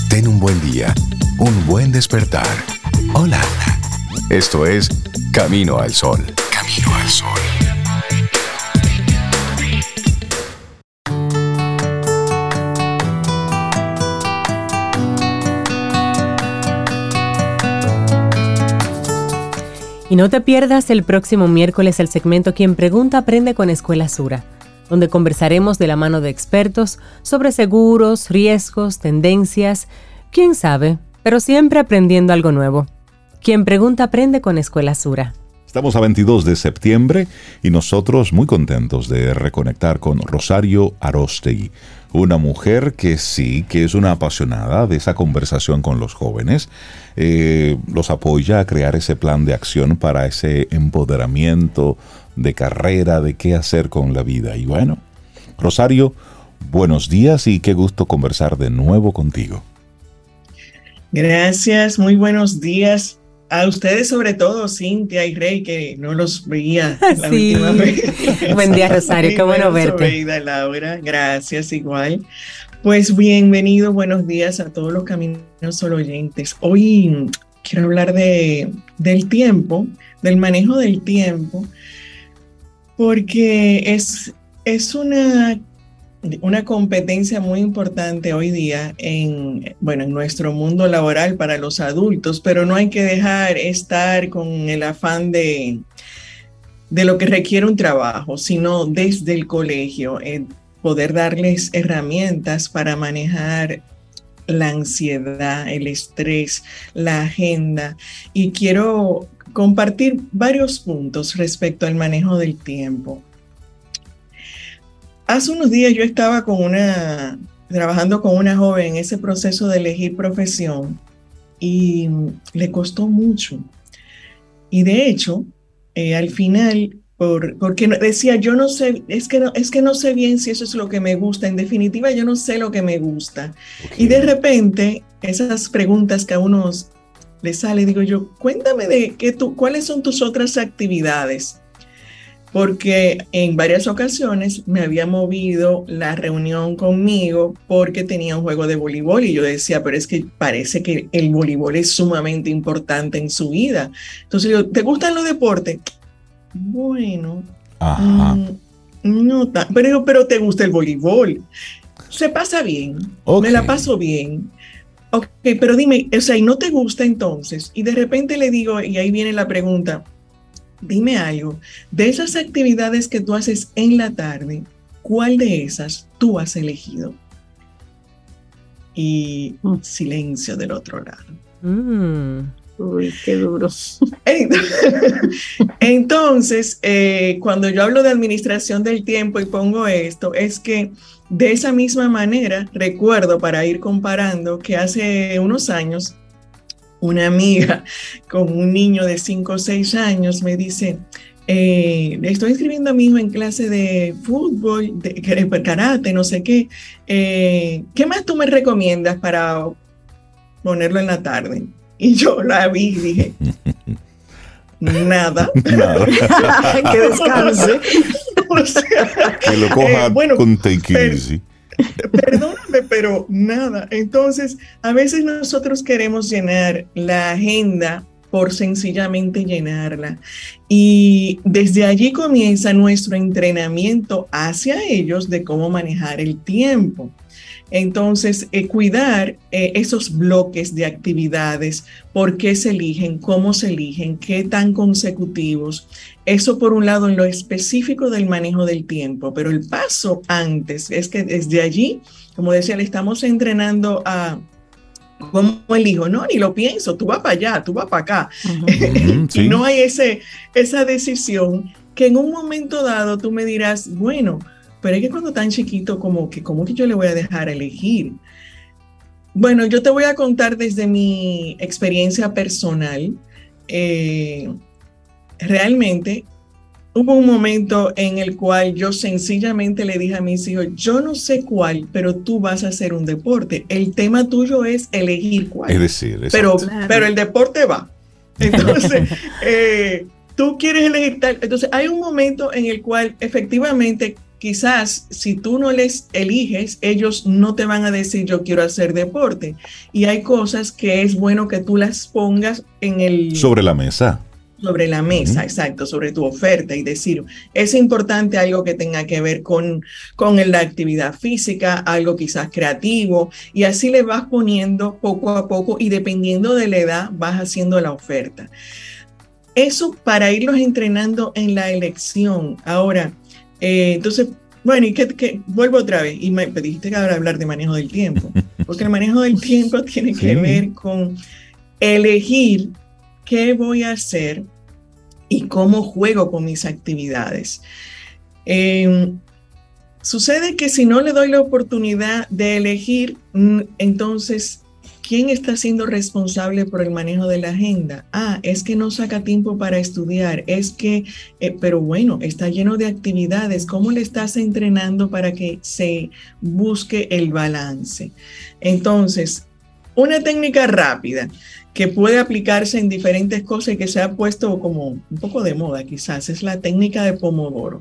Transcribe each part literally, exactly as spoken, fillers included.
Ten un buen día, un buen despertar. Hola. Esto es Camino al Sol. Camino al Sol. Y no te pierdas el próximo miércoles el segmento Quien Pregunta Aprende con Escuela Sura, donde conversaremos de la mano de expertos sobre seguros, riesgos, tendencias, quién sabe, pero siempre aprendiendo algo nuevo. Quien Pregunta Aprende con Escuela Sura. Estamos a veintidós de septiembre y nosotros muy contentos de reconectar con Rosario Aróstegui, una mujer que sí, que es una apasionada de esa conversación con los jóvenes, eh, los apoya a crear ese plan de acción para ese empoderamiento de carrera, de qué hacer con la vida. Y bueno, Rosario, buenos días y qué gusto conversar de nuevo contigo. Gracias, muy buenos días. A ustedes sobre todo, Cintia y Rey, que no los veía la sí. última vez. Buen día, Rosario, qué bueno verte. Sobeida, Laura, gracias, igual. Pues bienvenido, buenos días a todos los Caminos Sol oyentes. Hoy quiero hablar de, del tiempo, del manejo del tiempo, porque es, es una... una competencia muy importante hoy día en, bueno, en nuestro mundo laboral para los adultos, pero no hay que dejar estar con el afán de, de lo que requiere un trabajo, sino desde el colegio, eh, poder darles herramientas para manejar la ansiedad, el estrés, la agenda. Y quiero compartir varios puntos respecto al manejo del tiempo. Hace unos días yo estaba con una, trabajando con una joven en ese proceso de elegir profesión y le costó mucho. Y de hecho, eh, al final, por, porque decía, yo no sé, es que no, es que no sé bien si eso es lo que me gusta. En definitiva, yo no sé lo que me gusta. Okay. Y de repente, esas preguntas que a uno le sale, digo yo, cuéntame de qué tú, cuáles son tus otras actividades. Porque en varias ocasiones me había movido la reunión conmigo porque tenía un juego de voleibol y yo decía, pero es que parece que el voleibol es sumamente importante en su vida. Entonces yo, ¿te gustan los deportes? Bueno, mmm, no tan, pero, pero ¿te gusta el voleibol? Se pasa bien, okay. Me la paso bien. Ok, pero dime, o sea, ¿y no te gusta entonces? Y de repente le digo, y ahí viene la pregunta, dime algo, de esas actividades que tú haces en la tarde, ¿cuál de esas tú has elegido? Y mm. silencio del otro lado. Mm. Uy, qué duro. Entonces, eh, cuando yo hablo de administración del tiempo y pongo esto, es que de esa misma manera, recuerdo para ir comparando que hace unos años, una amiga con un niño de cinco o seis años me dice, eh, estoy inscribiendo a mi hijo en clase de fútbol, de karate, no sé qué. Eh, ¿Qué más tú me recomiendas para ponerlo en la tarde? Y yo la vi y dije, nada. Nada. Que descanse. O sea, que lo coja eh, bueno, con take it easy. Perdóname, pero nada. Entonces, a veces nosotros queremos llenar la agenda por sencillamente llenarla. Y desde allí comienza nuestro entrenamiento hacia ellos de cómo manejar el tiempo. Entonces, eh, cuidar eh, esos bloques de actividades, por qué se eligen, cómo se eligen, qué tan consecutivos. Eso por un lado en lo específico del manejo del tiempo, pero el paso antes es que desde allí, como decía, le estamos entrenando a cómo elijo, no, ni lo pienso, tú vas para allá, tú vas para acá. Uh-huh. Sí. Y no hay ese, esa decisión que en un momento dado tú me dirás, bueno, pero es que cuando tan chiquito, como que, ¿cómo que yo le voy a dejar elegir? Bueno, yo te voy a contar desde mi experiencia personal. Eh, realmente hubo un momento en el cual yo sencillamente le dije a mis hijos, yo no sé cuál, pero tú vas a hacer un deporte. El tema tuyo es elegir cuál. Es decir, pero, claro. pero el deporte va. Entonces, eh, tú quieres elegir tal. Entonces, hay un momento en el cual efectivamente quizás si tú no les eliges, ellos no te van a decir yo quiero hacer deporte. Y hay cosas que es bueno que tú las pongas en el... Sobre la mesa. Sobre la mesa, uh-huh. exacto, sobre tu oferta y decir, es importante algo que tenga que ver con, con la actividad física, algo quizás creativo, y así le vas poniendo poco a poco y dependiendo de la edad vas haciendo la oferta. Eso para irlos entrenando en la elección. Ahora, eh, entonces, bueno, y que, que vuelvo otra vez, y me pediste que ahora hablar de manejo del tiempo, porque el manejo del tiempo tiene que sí. ver con elegir qué voy a hacer y cómo juego con mis actividades. Eh, sucede que si no le doy la oportunidad de elegir, entonces, ¿quién está siendo responsable por el manejo de la agenda? Ah, es que no saca tiempo para estudiar, es que, eh, pero bueno, está lleno de actividades. ¿Cómo le estás entrenando para que se busque el balance? Entonces, una técnica rápida que puede aplicarse en diferentes cosas y que se ha puesto como un poco de moda quizás, es la técnica de Pomodoro.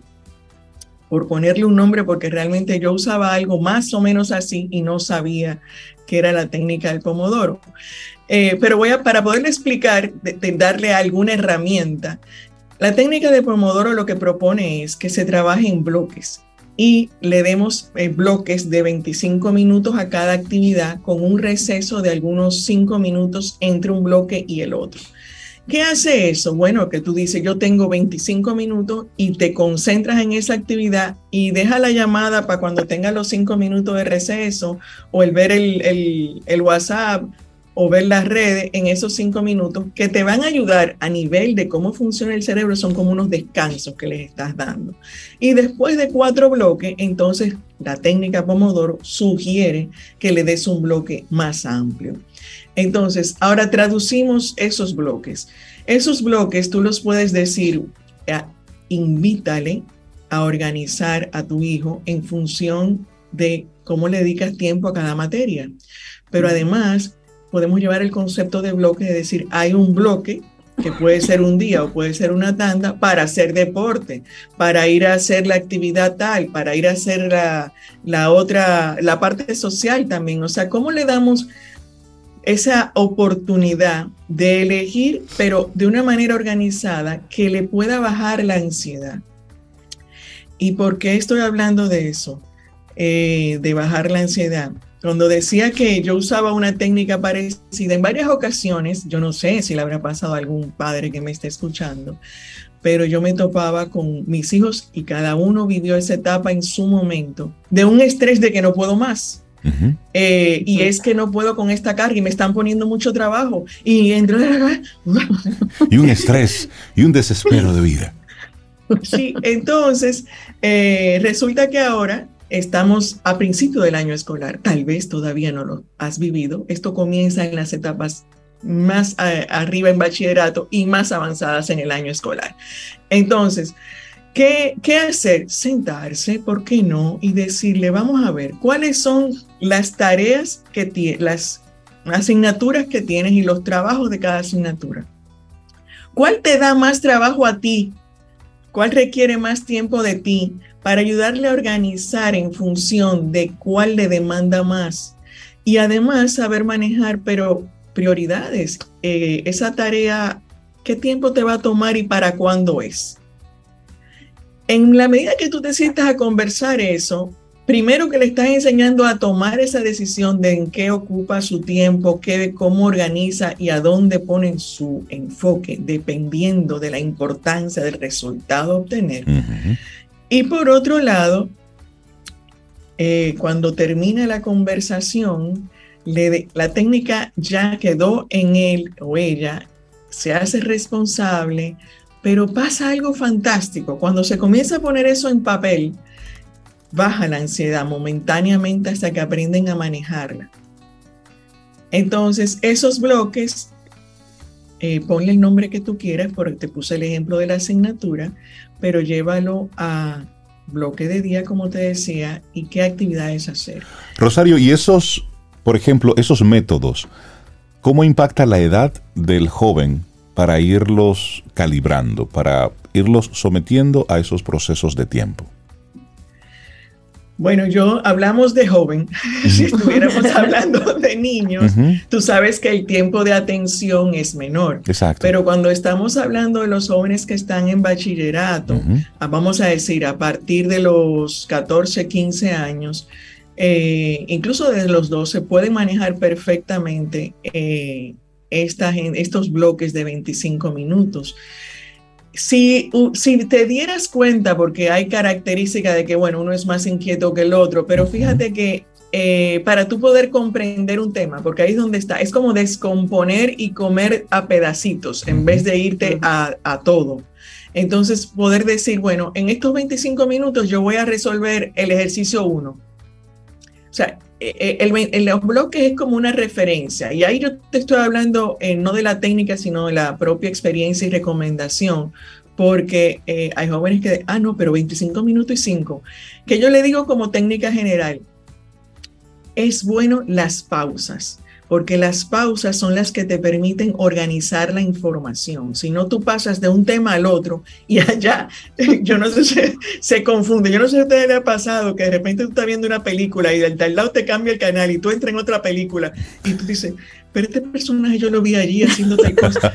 Por ponerle un nombre, porque realmente yo usaba algo más o menos así y no sabía que era la técnica del Pomodoro. Eh, pero voy a, para poderle explicar, de, de darle alguna herramienta, la técnica de Pomodoro lo que propone es que se trabaje en bloques y le demos eh, bloques de veinticinco minutos a cada actividad con un receso de algunos cinco minutos entre un bloque y el otro. ¿Qué hace eso? Bueno, que tú dices, yo tengo veinticinco minutos y te concentras en esa actividad y deja la llamada para cuando tengas los cinco minutos de receso o el ver el, el, el WhatsApp o ver las redes en esos cinco minutos que te van a ayudar a nivel de cómo funciona el cerebro, son como unos descansos que les estás dando. Y después de cuatro bloques, entonces la técnica Pomodoro sugiere que le des un bloque más amplio. Entonces, ahora traducimos esos bloques. Esos bloques tú los puedes decir, eh, invítale a organizar a tu hijo en función de cómo le dedicas tiempo a cada materia. Pero además, podemos llevar el concepto de bloque, de decir, hay un bloque que puede ser un día o puede ser una tanda para hacer deporte, para ir a hacer la actividad tal, para ir a hacer la, la otra, la parte social también. O sea, ¿cómo le damos esa oportunidad de elegir, pero de una manera organizada que le pueda bajar la ansiedad? ¿Y por qué estoy hablando de eso? Eh, de bajar la ansiedad. Cuando decía que yo usaba una técnica parecida en varias ocasiones, yo no sé si le habrá pasado a algún padre que me esté escuchando, pero yo me topaba con mis hijos y cada uno vivió esa etapa en su momento de un estrés de que no puedo más. Uh-huh. Eh, y es que no puedo con esta carga y me están poniendo mucho trabajo y entro y un estrés y un desespero de vida. Sí, entonces eh, resulta que ahora estamos a principio del año escolar, tal vez todavía no lo has vivido, esto comienza en las etapas más a, arriba en bachillerato y más avanzadas en el año escolar. Entonces, ¿Qué, ¿Qué hacer? Sentarse, ¿por qué no? Y decirle, vamos a ver, ¿cuáles son las tareas que tienes, las asignaturas que tienes y los trabajos de cada asignatura? ¿Cuál te da más trabajo a ti? ¿Cuál requiere más tiempo de ti? Para ayudarle a organizar en función de cuál le demanda más. Y además saber manejar, pero prioridades. Eh, esa tarea, ¿qué tiempo te va a tomar y para cuándo es? En la medida que tú te sientas a conversar eso, primero que le estás enseñando a tomar esa decisión de en qué ocupa su tiempo, qué, cómo organiza y a dónde ponen su enfoque, dependiendo de la importancia del resultado a obtener. Uh-huh. Y por otro lado, eh, cuando termina la conversación, le de, la técnica ya quedó en él o ella, se hace responsable. Pero pasa algo fantástico. Cuando se comienza a poner eso en papel, baja la ansiedad momentáneamente hasta que aprenden a manejarla. Entonces, esos bloques, eh, ponle el nombre que tú quieras, porque te puse el ejemplo de la asignatura, pero llévalo a bloque de día, como te decía, y qué actividades hacer. Rosario, y esos, por ejemplo, esos métodos, ¿cómo impacta la edad del joven para irlos calibrando, para irlos sometiendo a esos procesos de tiempo? Bueno, yo hablamos de joven, si estuviéramos hablando de niños, uh-huh. Tú sabes que el tiempo de atención es menor. Exacto. Pero cuando estamos hablando de los jóvenes que están en bachillerato, uh-huh. Vamos a decir, a partir de los catorce, quince años, eh, incluso desde los doce, pueden manejar perfectamente eh, esta, estos bloques de veinticinco minutos. Si, si te dieras cuenta, porque hay características de que, bueno, uno es más inquieto que el otro, pero fíjate que eh, para tú poder comprender un tema, porque ahí es donde está, es como descomponer y comer a pedacitos en vez de irte a, a todo. Entonces, poder decir, bueno, en estos veinticinco minutos yo voy a resolver el ejercicio uno. O sea, el, el, el, los bloques es como una referencia, y ahí yo te estoy hablando eh, no de la técnica, sino de la propia experiencia y recomendación, porque eh, hay jóvenes que, ah, no, pero veinticinco minutos y cinco, que yo le digo como técnica general, es bueno las pausas, porque las pausas son las que te permiten organizar la información. Si no, tú pasas de un tema al otro y allá, yo no sé, se, se confunde. Yo no sé si a ustedes les ha pasado que de repente tú estás viendo una película y del tal lado te cambia el canal y tú entras en otra película y tú dices, pero este personaje yo lo vi allí haciendo tal cosa.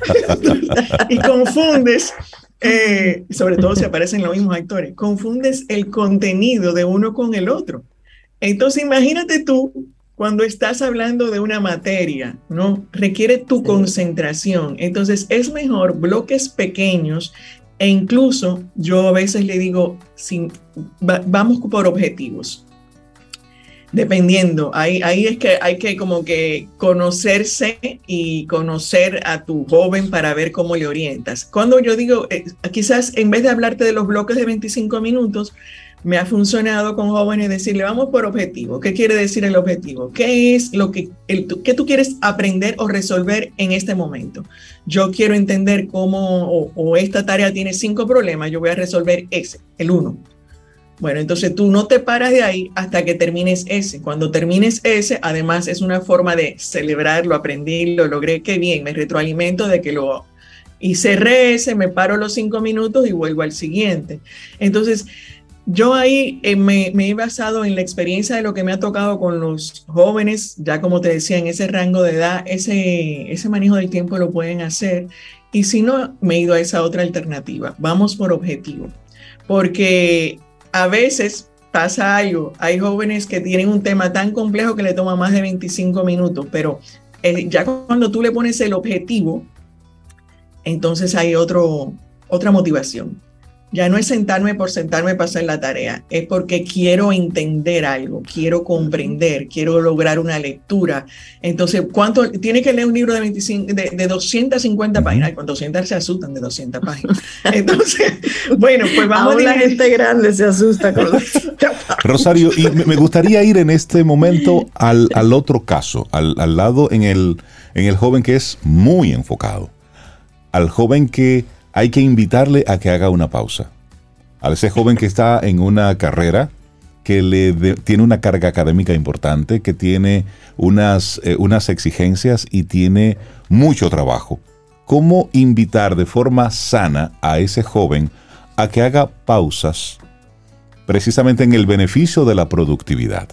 Y confundes, eh, sobre todo si aparecen los mismos actores, confundes el contenido de uno con el otro. Entonces imagínate tú, cuando estás hablando de una materia, ¿no? Requiere tu sí. concentración. Entonces, es mejor bloques pequeños e incluso yo a veces le digo, sin, va, vamos por objetivos. Dependiendo, ahí, ahí es que hay que como que conocerse y conocer a tu joven para ver cómo le orientas. Cuando yo digo, eh, quizás en vez de hablarte de los bloques de veinticinco minutos, me ha funcionado con jóvenes decirle, vamos por objetivo. ¿Qué quiere decir el objetivo? ¿Qué es lo que, el, que tú quieres aprender o resolver en este momento? Yo quiero entender cómo, o, o esta tarea tiene cinco problemas, yo voy a resolver ese, el uno. Bueno, entonces tú no te paras de ahí hasta que termines ese. Cuando termines ese, además es una forma de celebrar, lo aprendí, lo logré, qué bien, me retroalimento de que lo... Y cerré ese, me paro los cinco minutos y vuelvo al siguiente. Entonces, yo ahí eh, me, me he basado en la experiencia de lo que me ha tocado con los jóvenes, ya como te decía, en ese rango de edad, ese, ese manejo del tiempo lo pueden hacer. Y si no, me he ido a esa otra alternativa. Vamos por objetivo. Porque a veces pasa algo. Hay jóvenes que tienen un tema tan complejo que le toma más de veinticinco minutos, pero eh, ya cuando tú le pones el objetivo, entonces hay otro, otra motivación. Ya no es sentarme por sentarme para hacer la tarea, es porque quiero entender algo, quiero comprender, quiero lograr una lectura. Entonces, ¿cuánto? Tiene que leer un libro de, veinticinco, de, de doscientas cincuenta páginas. Con doscientas se asustan de doscientas páginas. Entonces, bueno, pues vamos a la gente grande se asusta con doscientas páginas. Rosario, y me gustaría ir en este momento al, al otro caso, al, al lado en el, en el joven que es muy enfocado, al joven que hay que invitarle a que haga una pausa. A ese joven que está en una carrera, que le de, tiene una carga académica importante, que tiene unas, eh, unas exigencias y tiene mucho trabajo. ¿Cómo invitar de forma sana a ese joven a que haga pausas precisamente en el beneficio de la productividad?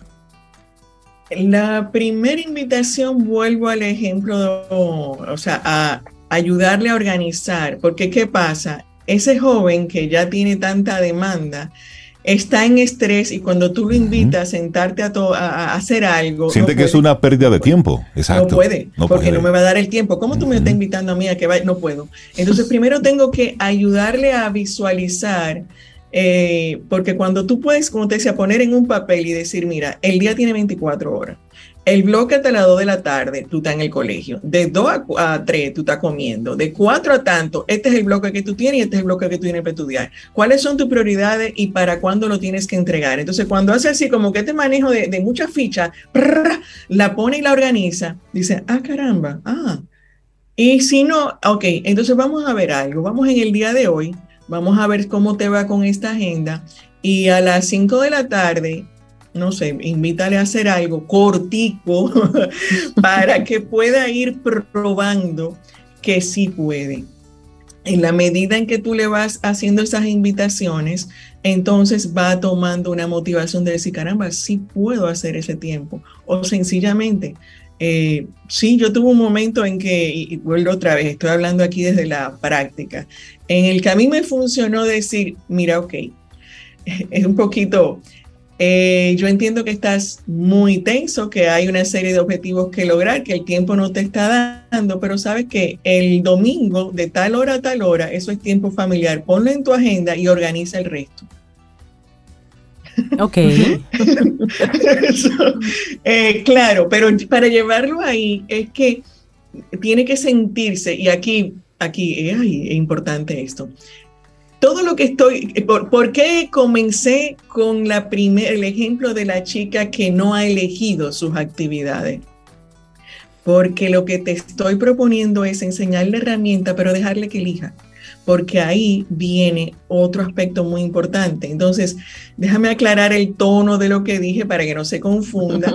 La primera invitación, vuelvo al ejemplo, de, o sea, a ayudarle a organizar, porque ¿qué pasa? Ese joven que ya tiene tanta demanda está en estrés y cuando tú lo invitas uh-huh. a sentarte a, to- a hacer algo... Siente no que es una pérdida de tiempo. Exacto. No puede, no porque puede. no me va a dar el tiempo. ¿Cómo tú uh-huh. me estás invitando a mí a que vaya? No puedo. Entonces primero tengo que ayudarle a visualizar, eh, porque cuando tú puedes, como te decía, poner en un papel y decir, mira, el día tiene veinticuatro horas. El bloque hasta las dos de la tarde, tú estás en el colegio. De dos a tres, tú estás comiendo. De cuatro a tanto, este es el bloque que tú tienes y este es el bloque que tú tienes para estudiar. ¿Cuáles son tus prioridades y para cuándo lo tienes que entregar? Entonces, cuando hace así, como que este manejo de, de muchas fichas, prrr, la pone y la organiza, dice, ah, caramba, ah. Y si no, ok, entonces vamos a ver algo. Vamos en el día de hoy, vamos a ver cómo te va con esta agenda. Y a las cinco de la tarde, no sé, invítale a hacer algo cortico para que pueda ir probando que sí puede. en la medida en que tú le vas haciendo esas invitaciones, entonces va tomando una motivación de decir, caramba, sí puedo hacer ese tiempo. O sencillamente, eh, sí, yo tuve un momento en que, y vuelvo otra vez, estoy hablando aquí desde la práctica, en el que a mí me funcionó decir, mira, ok, es un poquito... Eh, yo entiendo que estás muy tenso, que hay una serie de objetivos que lograr, que el tiempo no te está dando, pero sabes que el domingo de tal hora a tal hora, eso es tiempo familiar, ponlo en tu agenda y organiza el resto. Ok. Eso, eh, claro, pero para llevarlo ahí es que tiene que sentirse, y aquí, aquí ay, es importante esto. Todo lo que estoy, ¿por, ¿por qué comencé con la primer, el ejemplo de la chica que no ha elegido sus actividades? Porque lo que te estoy proponiendo es enseñarle herramienta, pero dejarle que elija, porque ahí viene otro aspecto muy importante. Entonces, déjame aclarar el tono de lo que dije para que no se confunda.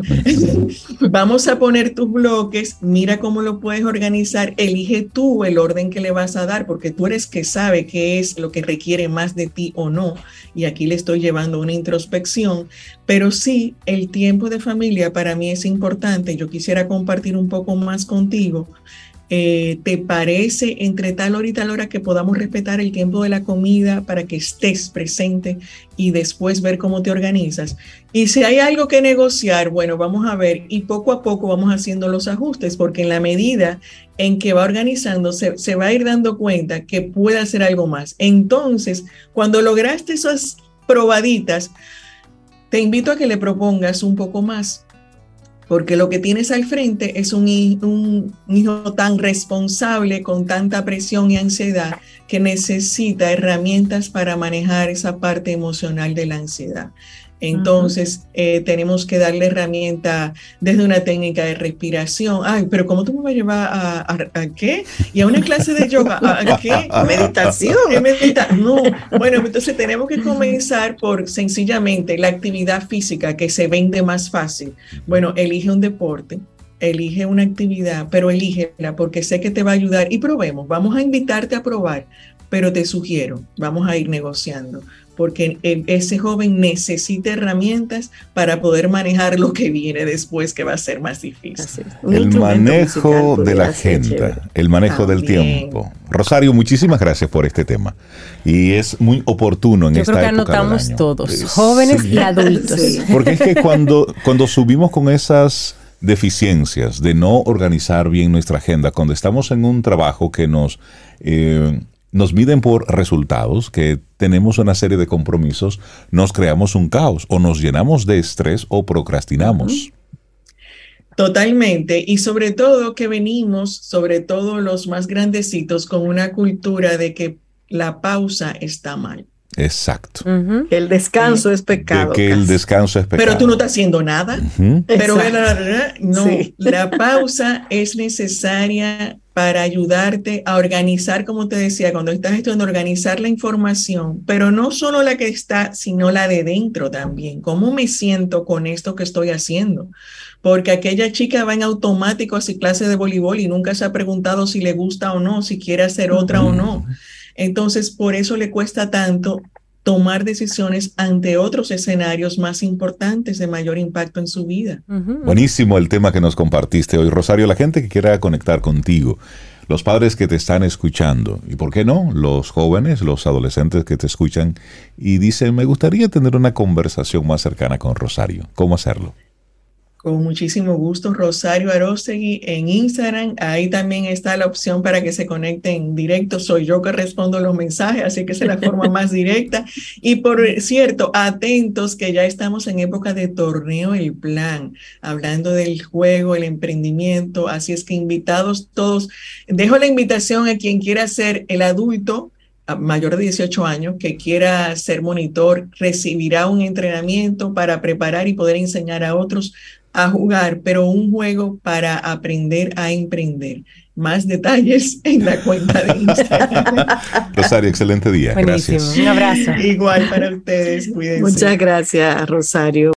Vamos a poner tus bloques, mira cómo lo puedes organizar, elige tú el orden que le vas a dar, porque tú eres que sabe qué es lo que requiere más de ti o no. Y aquí le estoy llevando una introspección, pero sí, el tiempo de familia para mí es importante. Yo quisiera compartir un poco más contigo. Eh, ¿Te parece entre tal hora y tal hora que podamos respetar el tiempo de la comida para que estés presente y después ver cómo te organizas? Y si hay algo que negociar, bueno, vamos a ver y poco a poco vamos haciendo los ajustes, porque en la medida en que va organizando se, se va a ir dando cuenta que puede hacer algo más. Entonces, cuando lograste esas probaditas, te invito a que le propongas un poco más. Porque lo que tienes al frente es un, un hijo tan responsable, con tanta presión y ansiedad, que necesita herramientas para manejar esa parte emocional de la ansiedad. Entonces, uh-huh. eh, tenemos que darle herramienta desde una técnica de respiración. Ay, pero ¿cómo tú me vas a llevar a, a, a qué? ¿Y a una clase de yoga? ¿A, a qué? ¿Meditación? ¿Qué medita? No. Bueno, entonces tenemos que comenzar por sencillamente la actividad física que se vende más fácil. Bueno, elige un deporte, elige una actividad, pero elígela porque sé que te va a ayudar y probemos. Vamos a invitarte a probar, pero te sugiero, vamos a ir negociando. Porque ese joven necesita herramientas para poder manejar lo que viene después, que va a ser más difícil. El manejo de la agenda, el manejo del tiempo. Rosario, muchísimas gracias por este tema. Y es muy oportuno en Yo esta época del año. Yo creo que anotamos todos, sí, jóvenes sí. y adultos. Sí. Porque es que cuando, cuando subimos con esas deficiencias de no organizar bien nuestra agenda, cuando estamos en un trabajo que nos... Eh, nos miden por resultados, que tenemos una serie de compromisos, nos creamos un caos, o nos llenamos de estrés o procrastinamos. Totalmente, y sobre todo que venimos, sobre todo los más grandecitos, con una cultura de que la pausa está mal. Exacto. Uh-huh. El descanso sí. es pecado. De que casi. El descanso es pecado. Pero tú no estás haciendo nada. Uh-huh. Pero la, no, sí. la pausa es necesaria para ayudarte a organizar, como te decía, cuando estás estudiando, organizar la información, pero no solo la que está, sino la de dentro también. ¿Cómo me siento con esto que estoy haciendo? Porque aquella chica va en automático a su clase de voleibol y nunca se ha preguntado si le gusta o no, si quiere hacer otra uh-huh. o no. Entonces, por eso le cuesta tanto tomar decisiones ante otros escenarios más importantes de mayor impacto en su vida. Uh-huh. Buenísimo el tema que nos compartiste hoy, Rosario. La gente que quiera conectar contigo, los padres que te están escuchando, y por qué no, los jóvenes, los adolescentes que te escuchan y dicen, me gustaría tener una conversación más cercana con Rosario. ¿Cómo hacerlo? Con muchísimo gusto, Rosario Aróstegui en Instagram. Ahí también está la opción para que se conecten directo. Soy yo que respondo los mensajes, así que esa es la forma más directa. Y por cierto, atentos que ya estamos en época de torneo El Plan, hablando del juego, el emprendimiento. Así es que invitados todos. Dejo la invitación a quien quiera ser el adulto mayor de dieciocho años que quiera ser monitor, recibirá un entrenamiento para preparar y poder enseñar a otros a jugar, pero un juego para aprender a emprender. Más detalles en la cuenta de Instagram. Rosario, excelente día. Buenísimo. Gracias. Un abrazo. Igual para ustedes, cuídense. Muchas gracias, Rosario.